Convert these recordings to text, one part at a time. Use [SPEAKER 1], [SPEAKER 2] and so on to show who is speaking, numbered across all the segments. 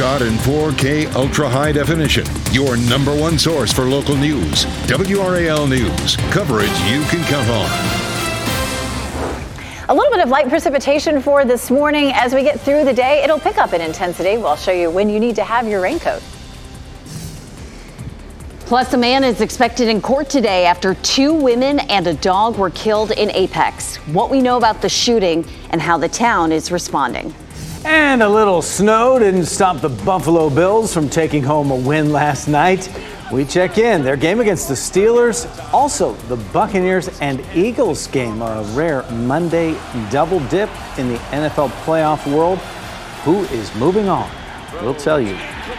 [SPEAKER 1] shot in 4K ultra high definition. Your number one source for local news. WRAL News. Coverage you can count on.
[SPEAKER 2] A little bit of light precipitation for this morning. As we get through the day, it'll pick up in intensity. We'll show you when you need to have your raincoat.
[SPEAKER 3] Plus, a man is expected in court today after 2 women and a dog were killed in Apex. What we know about the shooting and how the town is responding.
[SPEAKER 4] And a little snow didn't stop the Buffalo Bills from taking home a win last night. We check in. Their game against the Steelers, also the Buccaneers and Eagles game, a rare Monday double dip in the NFL playoff world. Who is moving on? We'll tell you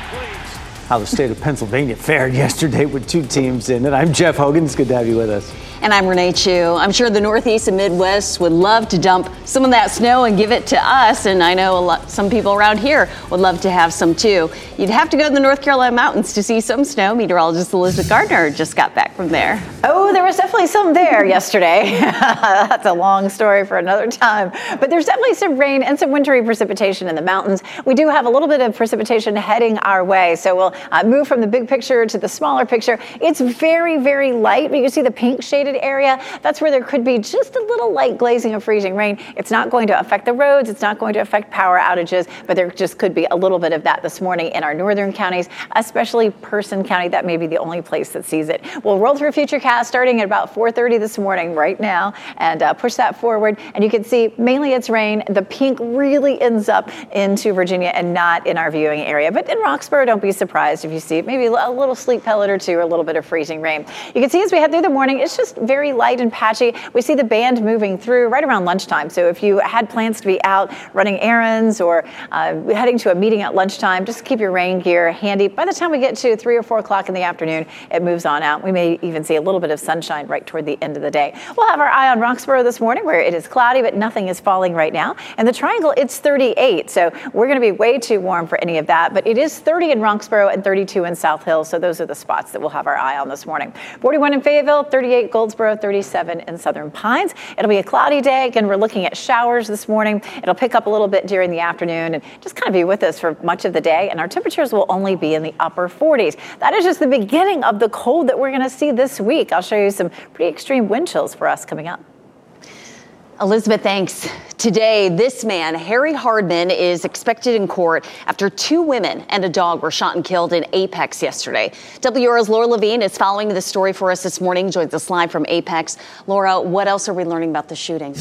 [SPEAKER 4] how the state of Pennsylvania fared yesterday with 2 teams in it. I'm Jeff Hogan. It's good to have you with us.
[SPEAKER 3] And I'm Renee Chu. I'm sure the Northeast and Midwest would love to dump some of that snow and give it to us. And I know some people around here would love to have some too. You'd have to go to the North Carolina mountains to see some snow. Meteorologist Elizabeth Gardner just got back from there.
[SPEAKER 2] Oh, there was definitely some there yesterday. That's a long story for another time. But there's definitely some rain and some wintry precipitation in the mountains. We do have a little bit of precipitation heading our way. So we'll move from the big picture to the smaller picture. It's very, very light. But you see the pink shaded area. That's where there could be just a little light glazing of freezing rain. It's not going to affect the roads. It's not going to affect power outages, but there just could be a little bit of that this morning in our northern counties, especially Person County. That may be the only place that sees it. We'll roll through Futurecast starting at about 4:30 this morning right now and push that forward. And you can see mainly it's rain. The pink really ends up into Virginia and not in our viewing area. But in Roxborough, don't be surprised if you see maybe a little sleet pellet or two or a little bit of freezing rain. You can see as we head through the morning, it's just very light and patchy. We see the band moving through right around lunchtime. So if you had plans to be out running errands or heading to a meeting at lunchtime, just keep your rain gear handy. By the time we get to 3 or 4 o'clock in the afternoon, it moves on out. We may even see a little bit of sunshine right toward the end of the day. We'll have our eye on Roxborough this morning where it is cloudy, but nothing is falling right now. And the Triangle, it's 38. So we're going to be way too warm for any of that. But it is 30 in Roxborough and 32 in South Hill. So those are the spots that we'll have our eye on this morning. 41 in Fayetteville, 38 Goldsboro, 37 in Southern Pines. It'll be a cloudy day. Again, we're looking at showers this morning. It'll pick up a little bit during the afternoon and just kind of be with us for much of the day. And our temperatures will only be in the upper 40s. That is just the beginning of the cold that we're going to see this week. I'll show you some pretty extreme wind chills for us coming up.
[SPEAKER 3] Elizabeth, thanks. Today, this man, Harry Hardman, is expected in court after 2 women and a dog were shot and killed in Apex yesterday. WRAL's Laura Levine is following the story for us this morning, joins us live from Apex. Laura, what else are we learning about the shooting?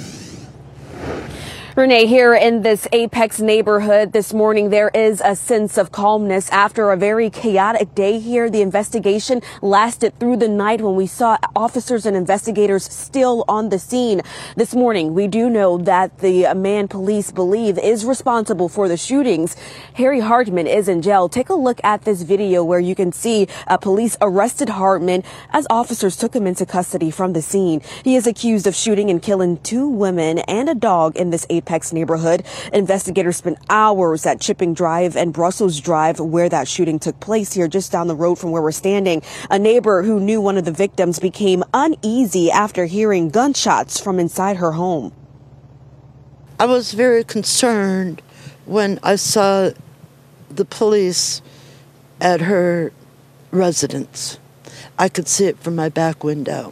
[SPEAKER 5] Renee, here in this Apex neighborhood this morning, there is a sense of calmness after a very chaotic day here. The investigation lasted through the night when we saw officers and investigators still on the scene. This morning, we do know that the man police believe is responsible for the shootings, Harry Hardman, is in jail. Take a look at this video where you can see police arrested Hardman as officers took him into custody from the scene. He is accused of shooting and killing 2 women and a dog in this Apex neighborhood. Investigators spent hours at Chipping Drive and Brussels Drive where that shooting took place here just down the road from where we're standing. A neighbor who knew one of the victims became uneasy after hearing gunshots from inside her home.
[SPEAKER 6] I was very concerned when I saw the police at her residence. I could see it from my back window.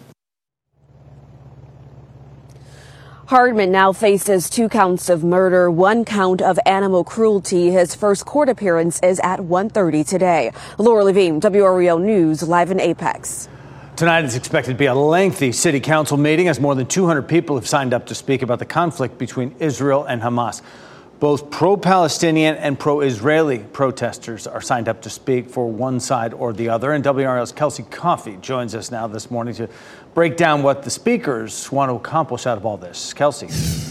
[SPEAKER 5] Hardman now faces 2 counts of murder, 1 count of animal cruelty. His first court appearance is at 1:30 today. Laura Levine, WRAL News, live in Apex.
[SPEAKER 4] Tonight is expected to be a lengthy city council meeting as more than 200 people have signed up to speak about the conflict between Israel and Hamas. Both pro-Palestinian and pro-Israeli protesters are signed up to speak for one side or the other. And WRAL's Kelsey Coffey joins us now this morning to break down what the speakers want to accomplish out of all this. Kelsey.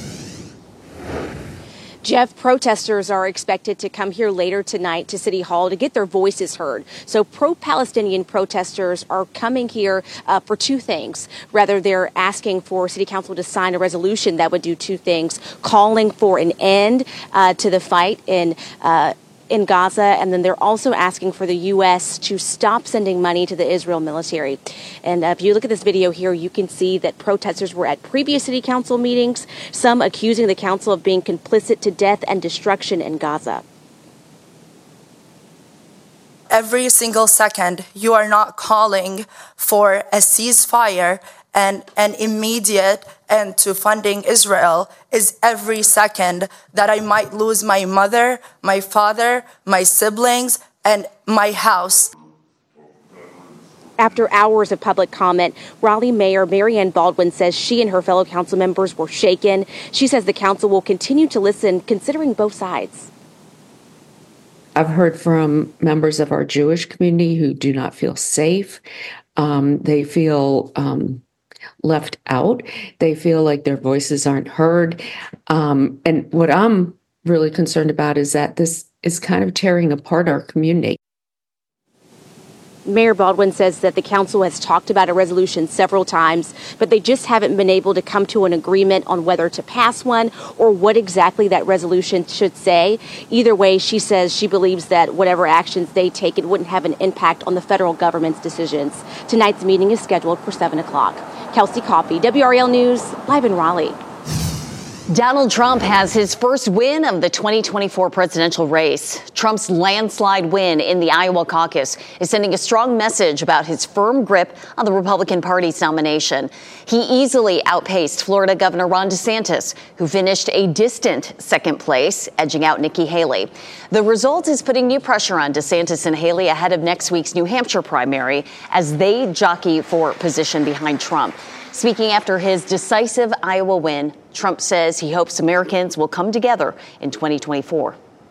[SPEAKER 7] Jeff, protesters are expected to come here later tonight to City Hall to get their voices heard. So pro-Palestinian protesters are coming here for 2 things. Rather, they're asking for City Council to sign a resolution that would do 2 things, calling for an end to the fight in Gaza, and then they're also asking for the U.S. to stop sending money to the Israel military. And if you look at this video here, you can see that protesters were at previous city council meetings, some accusing the council of being complicit to death and destruction in Gaza.
[SPEAKER 8] every single second you are not calling for a ceasefire and an immediate end to funding Israel is every second that I might lose my mother, my father, my siblings, and my house.
[SPEAKER 7] After hours of public comment, Raleigh Mayor Marianne Baldwin says she and her fellow council members were shaken. She says the council will continue to listen, considering both sides.
[SPEAKER 9] I've heard from members of our Jewish community who do not feel safe. They feel left out. They feel like their voices aren't heard. And what I'm really concerned about is that this is kind of tearing apart our community.
[SPEAKER 7] Mayor Baldwin says that the council has talked about a resolution several times, but they just haven't been able to come to an agreement on whether to pass one or what exactly that resolution should say. Either way, she says she believes that whatever actions they take, it wouldn't have an impact on the federal government's decisions. Tonight's meeting is scheduled for 7 o'clock. Kelsey Coffey, WRAL News, live in Raleigh.
[SPEAKER 3] Donald Trump has his first win of the 2024 presidential race. Trump's landslide win in the Iowa caucus is sending a strong message about his firm grip on the Republican Party's nomination. He easily outpaced Florida Governor Ron DeSantis, who finished a distant second place, edging out Nikki Haley. The result is putting new pressure on DeSantis and Haley ahead of next week's New Hampshire primary as they jockey for position behind Trump. Speaking after his decisive Iowa win, Trump says he hopes Americans will come together in 2024.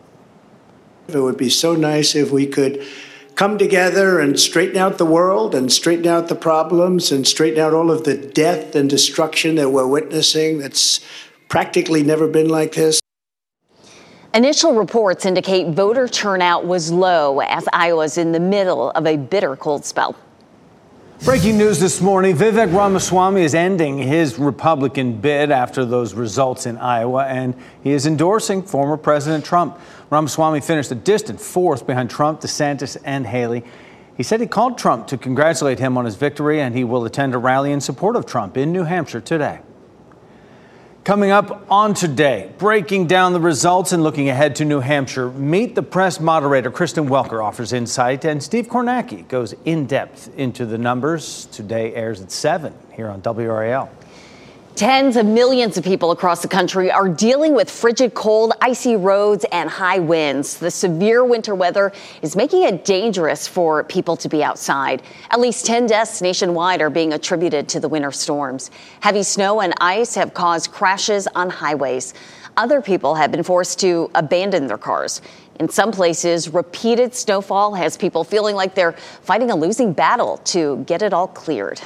[SPEAKER 10] It would be so nice if we could come together and straighten out the world and straighten out the problems and straighten out all of the death and destruction that we're witnessing. That's practically never been like this.
[SPEAKER 3] Initial reports indicate voter turnout was low as Iowa's in the middle of a bitter cold spell.
[SPEAKER 4] Breaking news this morning, Vivek Ramaswamy is ending his Republican bid after those results in Iowa, and he is endorsing former President Trump. Ramaswamy finished a distant fourth behind Trump, DeSantis, and Haley. He said he called Trump to congratulate him on his victory, and he will attend a rally in support of Trump in New Hampshire today. Coming up on Today, breaking down the results and looking ahead to New Hampshire, Meet the Press moderator Kristen Welker offers insight, and Steve Kornacki goes in-depth into the numbers. Today airs at 7 here on WRAL.
[SPEAKER 3] Tens of millions of people across the country are dealing with frigid cold, icy roads, and high winds. The severe winter weather is making it dangerous for people to be outside. At least 10 deaths nationwide are being attributed to the winter storms. Heavy snow and ice have caused crashes on highways. Other people have been forced to abandon their cars. In some places, repeated snowfall has people feeling like they're fighting a losing battle to get it all cleared.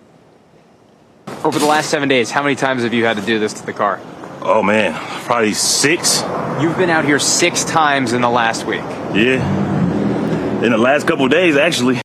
[SPEAKER 11] Over the last 7 days, how many times have you had to do this to the car?
[SPEAKER 12] Oh, man, probably 6.
[SPEAKER 11] You've been out here 6 times in the last week.
[SPEAKER 12] Yeah, in the last couple of days, actually.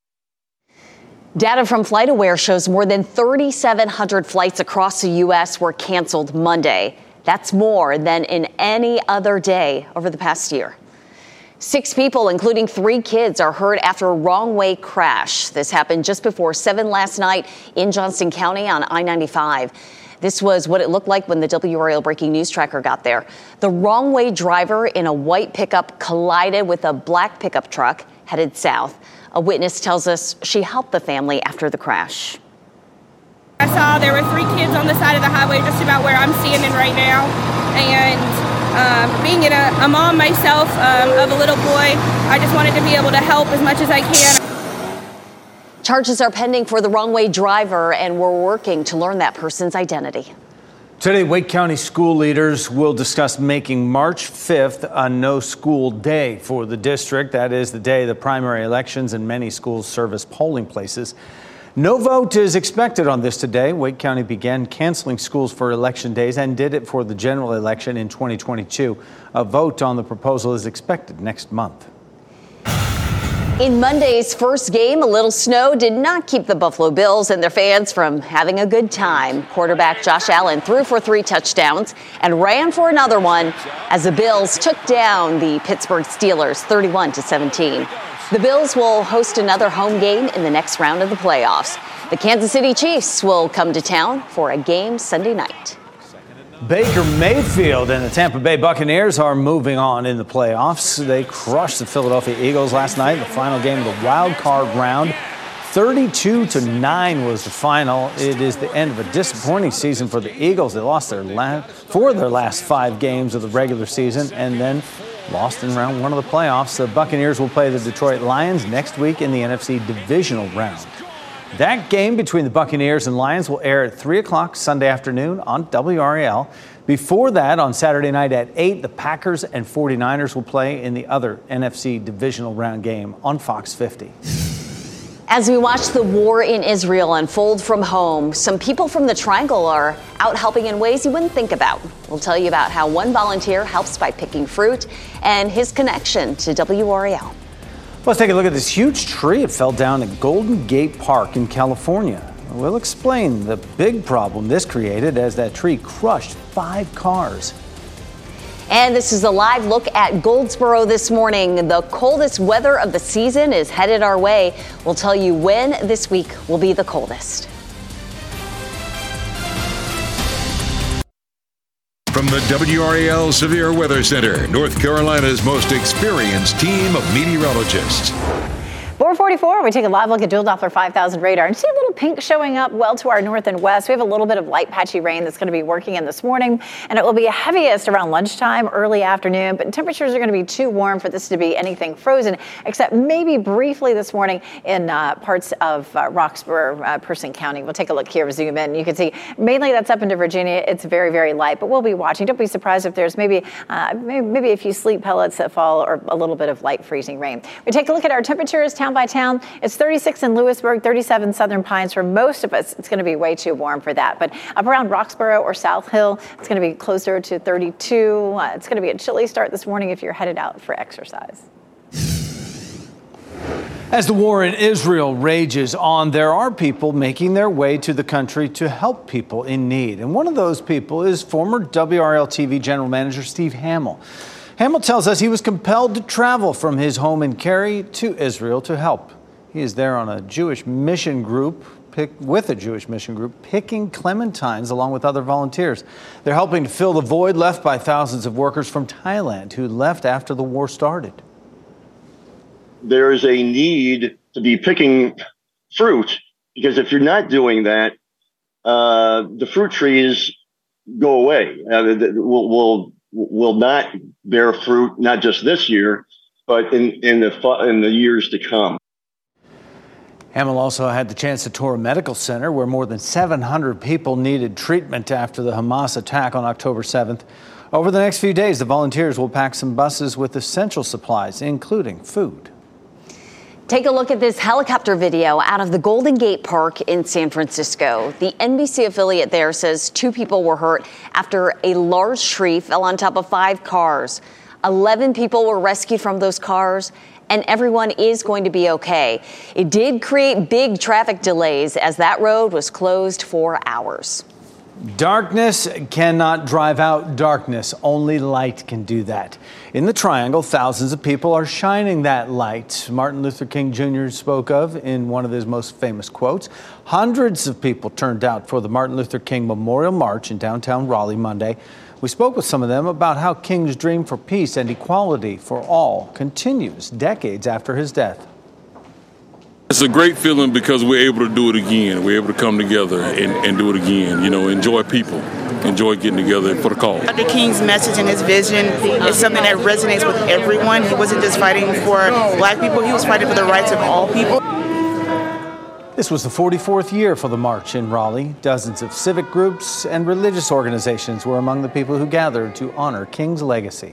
[SPEAKER 3] Data from FlightAware shows more than 3,700 flights across the U.S. were canceled Monday. That's more than in any other day over the past year. 6 people, including 3 kids, are hurt after a wrong-way crash. This happened just before 7 last night in Johnston County on I-95. This was what it looked like when the WRAL Breaking News Tracker got there. The wrong-way driver in a white pickup collided with a black pickup truck headed south. A witness tells us she helped the family after the crash.
[SPEAKER 13] I saw there were 3 kids on the side of the highway just about where I'm standing right now. And being a mom myself of a little boy, I just wanted to be able to help as much as I can.
[SPEAKER 3] Charges are pending for the wrong-way driver, and we're working to learn that person's identity.
[SPEAKER 4] Today, Wake County school leaders will discuss making March 5th a no-school day for the district. That is the day the primary elections and many schools serve as polling places. No vote is expected on this today. Wake County began canceling schools for election days and did it for the general election in 2022. A vote on the proposal is expected next month.
[SPEAKER 3] In Monday's first game, a little snow did not keep the Buffalo Bills and their fans from having a good time. Quarterback Josh Allen threw for 3 touchdowns and ran for another one as the Bills took down the Pittsburgh Steelers 31-17. The Bills will host another home game in the next round of the playoffs. The Kansas City Chiefs will come to town for a game Sunday night.
[SPEAKER 4] Baker Mayfield and the Tampa Bay Buccaneers are moving on in the playoffs. They crushed the Philadelphia Eagles last night in the final game of the wild card round. 32-9 was the final. It is the end of a disappointing season for the Eagles. They lost their last 5 games of the regular season and then lost in round 1 of the playoffs. The Buccaneers will play the Detroit Lions next week in the NFC divisional round. That game between the Buccaneers and Lions will air at 3 o'clock Sunday afternoon on WRAL. Before that, on Saturday night at 8, the Packers and 49ers will play in the other NFC divisional round game on Fox 50.
[SPEAKER 3] As we watch the war in Israel unfold from home, some people from the Triangle are out helping in ways you wouldn't think about. We'll tell you about how one volunteer helps by picking fruit and his connection to WRAL.
[SPEAKER 4] Let's take a look at this huge tree. It fell down at Golden Gate Park in California. We'll explain the big problem this created as that tree crushed 5 cars.
[SPEAKER 3] And this is a live look at Goldsboro this morning. The coldest weather of the season is headed our way. We'll tell you when this week will be the coldest.
[SPEAKER 1] From the WRAL Severe Weather Center, North Carolina's most experienced team of meteorologists.
[SPEAKER 2] 444, we take a live look at dual Doppler 5000 radar and see a little pink showing up well to our north and west. We have a little bit of light patchy rain that's going to be working in this morning, and it will be heaviest around lunchtime, early afternoon, but temperatures are going to be too warm for this to be anything frozen, except maybe briefly this morning in parts of Roxborough, Person County. We'll take a look here, zoom in. You can see mainly that's up into Virginia. It's very, very light, but we'll be watching. Don't be surprised if there's maybe a few sleet pellets that fall or a little bit of light freezing rain. We take a look at our temperatures town by town. It's 36 in Lewisburg, 37 Southern Pines. For most of us, it's going to be way too warm for that. But up around Roxborough or South Hill, it's going to be closer to 32. It's going to be a chilly start this morning if you're headed out for exercise.
[SPEAKER 4] As the war in Israel rages on, there are people making their way to the country to help people in need. And one of those people is former WRAL TV General Manager Steve Hamill. Hamill tells us he was compelled to travel from his home in Cary to Israel to help. He is there on a Jewish mission group, picking clementines along with other volunteers. They're helping to fill the void left by thousands of workers from Thailand who left after the war started.
[SPEAKER 14] There is a need to be picking fruit, because if you're not doing that, the fruit trees go away. Will not bear fruit, not just this year, but in the years to come.
[SPEAKER 4] Hamill also had the chance to tour a medical center where more than 700 people needed treatment after the Hamas attack on October 7th. Over the next few days, the volunteers will pack some buses with essential supplies, including food.
[SPEAKER 3] Take a look at this helicopter video out of the Golden Gate Park in San Francisco. The NBC affiliate there says 2 people were hurt after a large tree fell on top of 5 cars. 11 people were rescued from those cars, and everyone is going to be okay. It did create big traffic delays as that road was closed for hours.
[SPEAKER 4] Darkness cannot drive out darkness. Only light can do that. In the Triangle, thousands of people are shining that light. Martin Luther King Jr. spoke of in one of his most famous quotes. Hundreds of people turned out for the Martin Luther King Memorial March in downtown Raleigh Monday. We spoke with some of them about how King's dream for peace and equality for all continues decades after his death.
[SPEAKER 15] It's a great feeling because we're able to do it again. We're able to come together and do it again. You know, enjoy people, enjoy getting together for the cause.
[SPEAKER 16] Dr. King's message and his vision is something that resonates with everyone. He wasn't just fighting for black people, he was fighting for the rights of all people.
[SPEAKER 4] This was the 44th year for the march in Raleigh. Dozens of civic groups and religious organizations were among the people who gathered to honor King's legacy.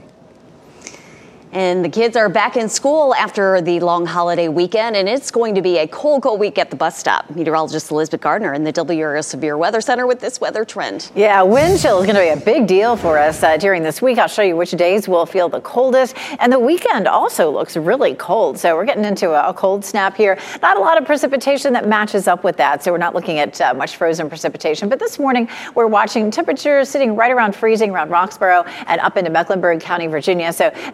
[SPEAKER 3] And the kids are back in school after the long holiday weekend, and it's going to be a cold week at the bus stop. Meteorologist Elizabeth Gardner in the WRAL Severe Weather Center with this weather trend.
[SPEAKER 2] Yeah, wind chill is going to be a big deal for us during this week. I'll show you which days we'll feel the coldest. And the weekend also looks really cold. So we're getting into a cold snap here. Not a lot of precipitation that matches up with that. So we're not looking at much frozen precipitation. But this morning, we're watching temperatures sitting right around freezing around Roxborough and up into Mecklenburg County, Virginia. So there is a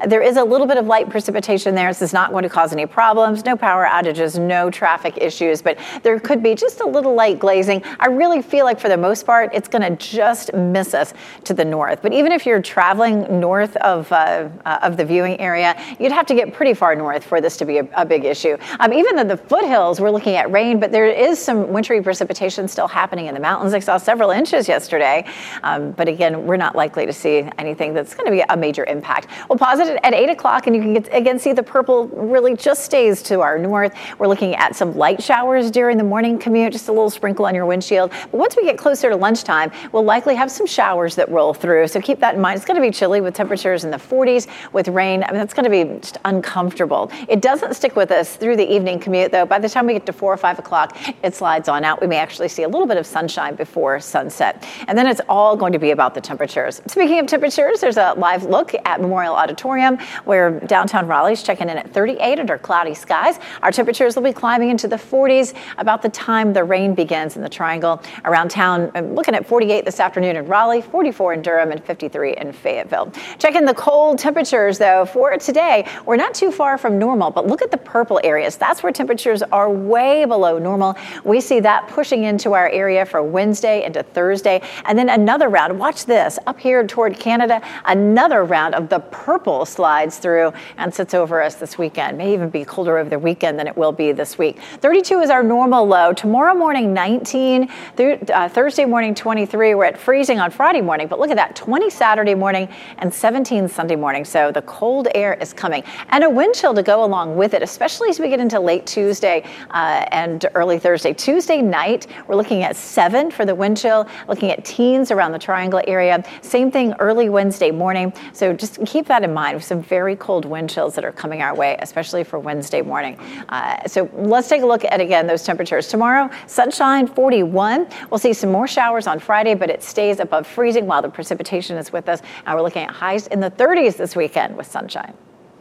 [SPEAKER 2] a little bit of light precipitation there. This is not going to cause any problems, no power outages, no traffic issues, but there could be just a little light glazing. I really feel like for the most part, it's going to just miss us to the north. But even if you're traveling north of the viewing area, you'd have to get pretty far north for this to be a big issue. Even in the foothills, we're looking at rain, but there is some wintry precipitation still happening in the mountains. I saw several inches yesterday, but again, we're not likely to see anything that's going to be a major impact. We'll pause it at 8 o'clock, and you can again see the purple really just stays to our north. We're looking at some light showers during the morning commute, just a little sprinkle on your windshield. But once we get closer to lunchtime, we'll likely have some showers that roll through. So keep that in mind. It's going to be chilly with temperatures in the 40s with rain. I mean, that's going to be just uncomfortable. It doesn't stick with us through the evening commute, though. By the time we get to 4 or 5 o'clock, it slides on out. We may actually see a little bit of sunshine before sunset. And then it's all going to be about the temperatures. Speaking of temperatures, there's a live look at Memorial Auditorium, where downtown Raleigh's checking in at 38 under cloudy skies. Our temperatures will be climbing into the 40s about the time the rain begins in the Triangle. Around town, I'm looking at 48 this afternoon in Raleigh, 44 in Durham, and 53 in Fayetteville. Checking the cold temperatures, though, for today, we're not too far from normal, but look at the purple areas. That's where temperatures are way below normal. We see that pushing into our area for Wednesday into Thursday, and then another round. Watch this, up here toward Canada, another round of the purple slides through and sits over us this weekend. May even be colder over the weekend than it will be this week. 32 is our normal low. Tomorrow morning, 19. Thursday morning, 23. We're at freezing on Friday morning, but look at that, 20 Saturday morning and 17 Sunday morning. So the cold air is coming, and a wind chill to go along with it, especially as we get into late Tuesday and early Thursday. Tuesday night, we're looking at 7 for the wind chill, looking at teens around the Triangle area. Same thing early Wednesday morning. So just keep that in mind with some very cold wind chills that are coming our way, especially for Wednesday morning. So let's take a look at, again, those temperatures. Tomorrow, sunshine, 41. We'll see some more showers on Friday, but it stays above freezing while the precipitation is with us. And we're looking at highs in the 30s this weekend with sunshine.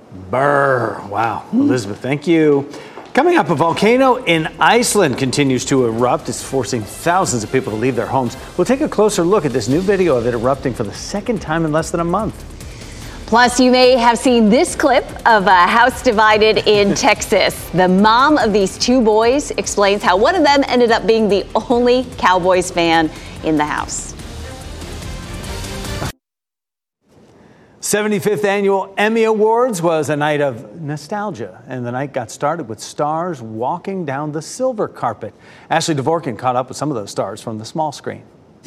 [SPEAKER 4] Brr. Wow. Elizabeth, thank you. Coming up, a volcano in Iceland continues to erupt. It's forcing thousands of people to leave their homes. We'll take a closer look at this new video of it erupting for the second time in less than a month.
[SPEAKER 3] Plus, you may have seen this clip of a house divided in Texas. The mom of these 2 boys explains how one of them ended up being the only Cowboys fan in the house.
[SPEAKER 4] 75th Annual Emmy Awards was a night of nostalgia, and the night got started with stars walking down the silver carpet. Ashley Dvorkin caught up with some of those stars from the small screen.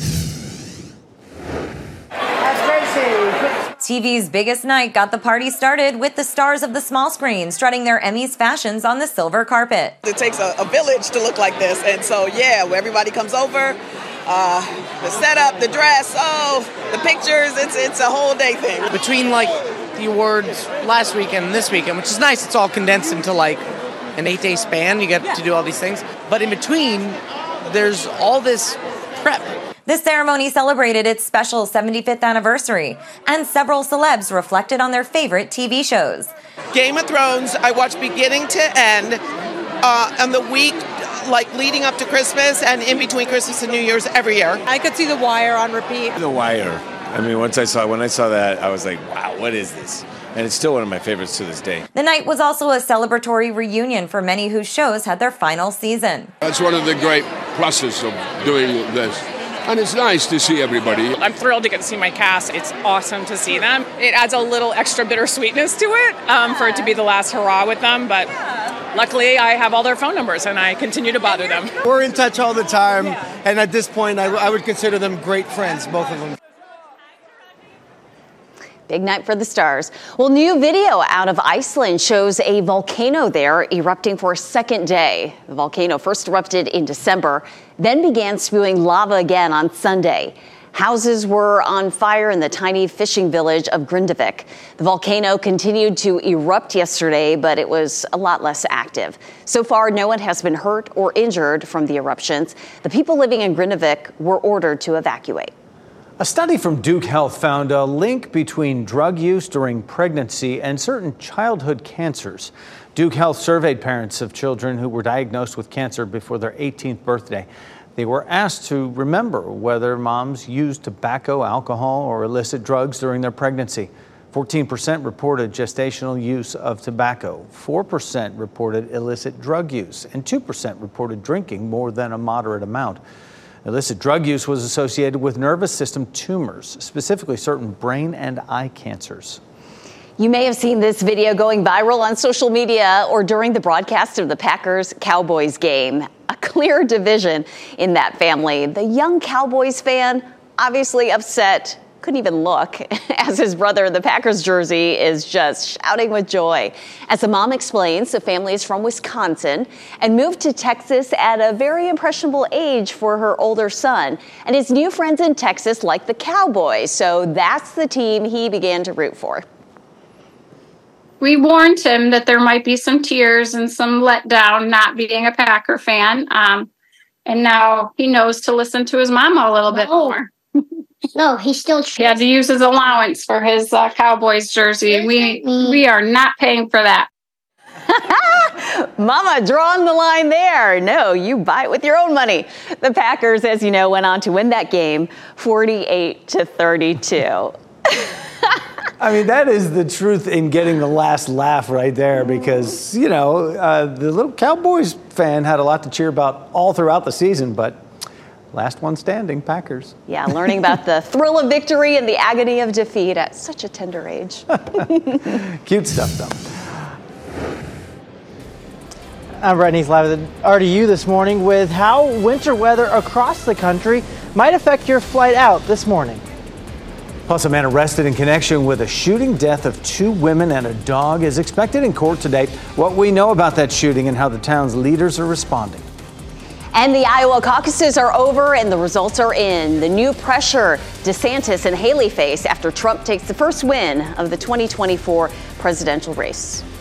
[SPEAKER 17] TV's biggest night got the party started with the stars of the small screen strutting their Emmys fashions on the silver carpet.
[SPEAKER 18] It takes a village to look like this, and so yeah, when everybody comes over, the setup, the dress, the pictures, it's a whole day thing.
[SPEAKER 19] Between like the awards last weekend and this weekend, which is nice, it's all condensed into like an 8-day span. You get to do all these things, but in between, there's all this prep.
[SPEAKER 17] This ceremony celebrated its special 75th anniversary, and several celebs reflected on their favorite TV shows.
[SPEAKER 18] Game of Thrones, I watched beginning to end, and the week like leading up to Christmas and in between Christmas and New Year's every year. I could see The Wire on repeat.
[SPEAKER 20] The Wire. I mean, when I saw that, I was like, wow, what is this? And it's still one of my favorites to this day.
[SPEAKER 17] The night was also a celebratory reunion for many whose shows had their final season.
[SPEAKER 21] That's one of the great pluses of doing this. And it's nice to see everybody.
[SPEAKER 22] I'm thrilled to get to see my cast. It's awesome to see them. It adds a little extra bittersweetness to it for it to be the last hurrah with them. But luckily, I have all their phone numbers, and I continue to bother them.
[SPEAKER 23] We're in touch all the time, and at this point, I would consider them great friends, both of them.
[SPEAKER 3] Big night for the stars. Well, new video out of Iceland shows a volcano there erupting for a second day. The volcano first erupted in December, then began spewing lava again on Sunday. Houses were on fire in the tiny fishing village of Grindavik. The volcano continued to erupt yesterday, but it was a lot less active. So far, no one has been hurt or injured from the eruptions. The people living in Grindavik were ordered to evacuate.
[SPEAKER 4] A study from Duke Health found a link between drug use during pregnancy and certain childhood cancers. Duke Health surveyed parents of children who were diagnosed with cancer before their 18th birthday. They were asked to remember whether moms used tobacco, alcohol, or illicit drugs during their pregnancy. 14% reported gestational use of tobacco, 4% reported illicit drug use, and 2% reported drinking more than a moderate amount. Illicit drug use was associated with nervous system tumors, specifically certain brain and eye cancers.
[SPEAKER 3] You may have seen this video going viral on social media or during the broadcast of the Packers-Cowboys game. A clear division in that family. The young Cowboys fan obviously upset, couldn't even look, as his brother in the Packers jersey is just shouting with joy. As the mom explains, the family is from Wisconsin and moved to Texas at a very impressionable age for her older son. And his new friends in Texas like the Cowboys, so that's the team he began to root for.
[SPEAKER 5] We warned him that there might be some tears and some letdown not being a Packer fan. And now he knows to listen to his mama a little bit more.
[SPEAKER 6] No, he
[SPEAKER 5] had to use his allowance for his Cowboys jersey. We are not paying for that.
[SPEAKER 3] Mama, drawing the line there. No, you buy it with your own money. The Packers, as you know, went on to win that game 48-32.
[SPEAKER 4] I mean, that is the truth in getting the last laugh right there because, the little Cowboys fan had a lot to cheer about all throughout the season, but last one standing, Packers.
[SPEAKER 3] Yeah, learning about the thrill of victory and the agony of defeat at such a tender age.
[SPEAKER 4] Cute stuff, though.
[SPEAKER 8] I'm Brett Neath live at RDU this morning with how winter weather across the country might affect your flight out this morning.
[SPEAKER 4] Plus, a man arrested in connection with a shooting death of 2 women and a dog is expected in court today. What we know about that shooting and how the town's leaders are responding.
[SPEAKER 3] And the Iowa caucuses are over and the results are in. The new pressure DeSantis and Haley face after Trump takes the first win of the 2024 presidential race.